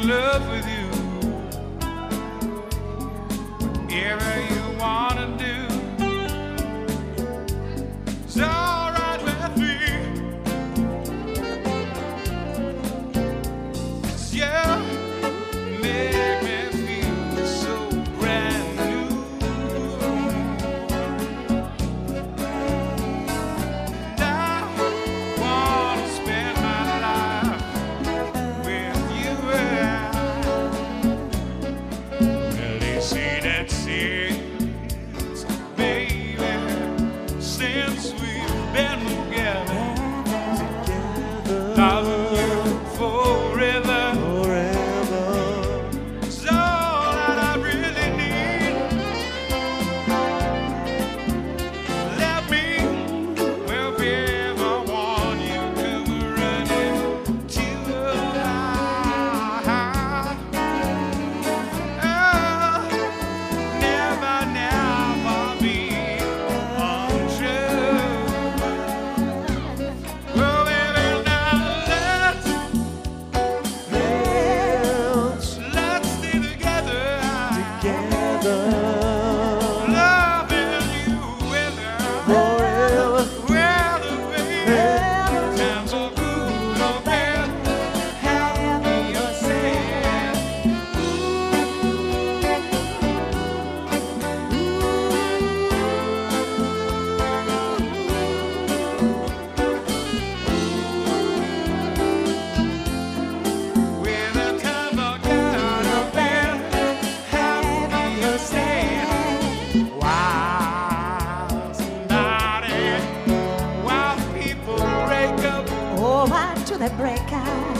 love with you. Whatever you wanna do, it's alright with me. 'Cause you make me feel so brand new. And I wanna spend my life with you. Well, they say that since, baby, since we've been together, loving you forever. It's all that I really need. Let me, well, babe, I want you to run into never, never be untrue. Well, baby, now let's stay together. Loving you whether baby, times are good or bad, happy or sad. Whether times are good or bad, happy or sad. While people break up, Oh, why do they break out?